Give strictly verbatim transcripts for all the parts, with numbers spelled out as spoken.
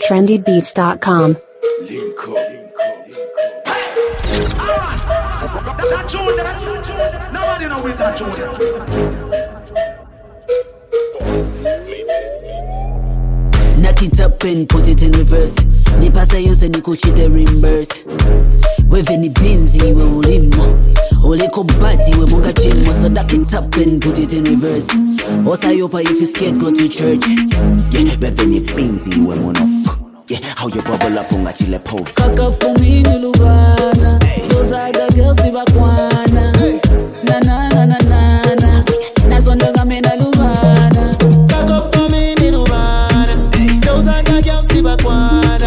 trendy beats dot com. Link up. That tune there. Nobody know with that tune there. Knock it up and put it in reverse. Ni pasa yose ni kuchite reimburse. Wewe ni binzi we ulimo. Oleko badi we munga chimo. So knock it up and put it in reverse. Osa yopa if you scared go to church. Yeah, wewe ni binzi we monof. Yeah, how you bubble up unga chile pove. Kaka fumi ni lubana. Those are the girls si bakwana. Na na na na na na. Nasondoga mena lubana. Kaka fumi ni lubana. Those are the girls si bakwana.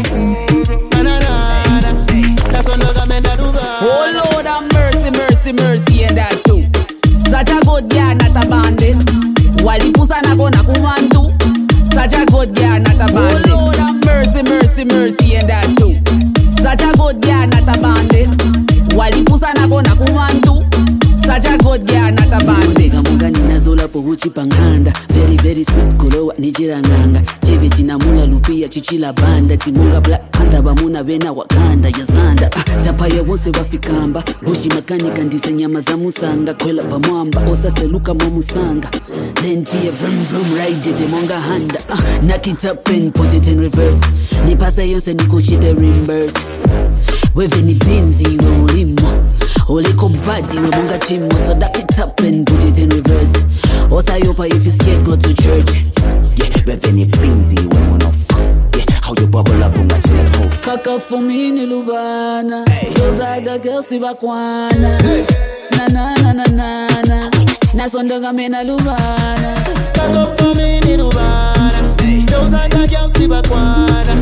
Na na na na. Nasondoga mena lubana. Oh Lord have mercy, mercy, mercy and that too. Such a good girl, not a bandit. Walipusa na kona kumantu. Such a good girl, not a bandit. Oh Lord have mercy, mercy, mercy and that too. Such a good girl, not a bandit. Walipusa na kona kumantu. Such a good girl, not a bandit. Munga ninazola pohuchi panganda. Very very sweet kulowa nijiranganga. Cheve chinamula lupia chichila banda. Timunga black panda bamuna bena wakanda ya zanda. Tapaya wose wafikamba. Bushi makanika ndise nyama za musanga. Kwela pamwamba osa seluka mwamusanga. Then tia vroom vroom ride it monga handa. uh, Knock it up and put it in reverse. Ni pasa yose ni kuchite reimburse. Wewe ni binzi we ulimo. Oleko badi we munga chimo. So knock it up and put it in reverse. Osa yopa if you scared go to church. Yeah, wewe ni binzi we monof. Yeah, how you bubble up unga chile pove. Kaka fumi ni lubana. Those are the girls si bakwana. Na na na na na na. Nasondoga mena lubana. Kaka fumi ni lubana. Those are the girls si bakwana.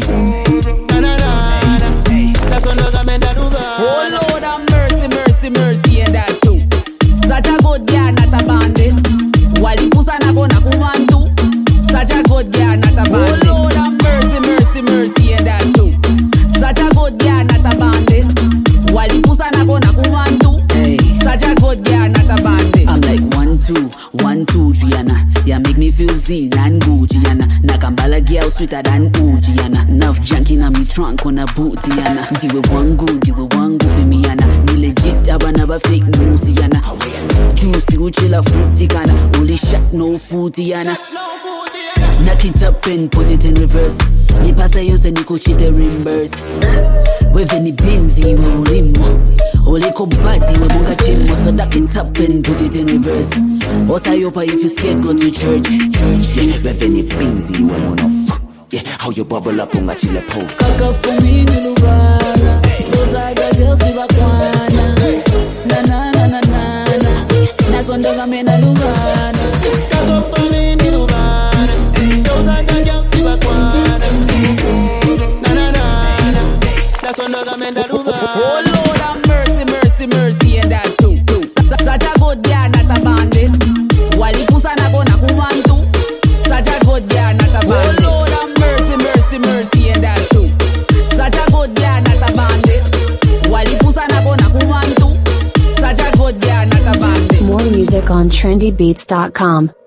Na na na na. Nasondoga mena lubana. Oh Lord have mercy, mercy, mercy and that too. Such a good girl, not a bandit. Walipusa na kona kumantu. Such a good girl, not a bandit. Oh Lord have mercy, mercy, mercy and that too. Such a good girl, not a bandit. Walipusa na kona kumantu. Hey. Such a good girl, not a bandit. I'm like one two, one two Gianna. Yeah, make me feel zen and Gucci Gianna. Nakambala girl sweeter than Uji Gianna. Enough junk in me trunk on a boot Gianna. Diwe wangu, diwe wangu for me Gianna. Ni legit abanaba fake news Gianna. Juicy uchila fruity kana. Only shot no food Gianna. Knock it up and put it in reverse. Ni pasa yose ni kuchite reimburse. Wewe ni binzi we ulimo. Oleko badi we munga chimo. So knock it up and put it in reverse. Osa yopa if you scared go to church. Yeah, wewe ni binzi we monof. Yeah, how you bubble up unga chile pove. Kaka fumi ni lubana. Those are the girls si bakwana. Na na na na na na. Nasondoga mena lubana. Kaka fumi ni lubana. Those are the girls si bakwana. Na na na na. Nasondoga mena lubana. Oh Lord have mercy, mercy, mercy and that too. Such a good girl, not a bandit. Walipusa na kona kumantu. Such a good girl, not a bandit. Oh Lord have mercy, mercy, mercy and that too. Such a good girl, not a bandit. Walipusa na kona kumantu. Such a good girl, not a bandit. More music on trendy beats dot com.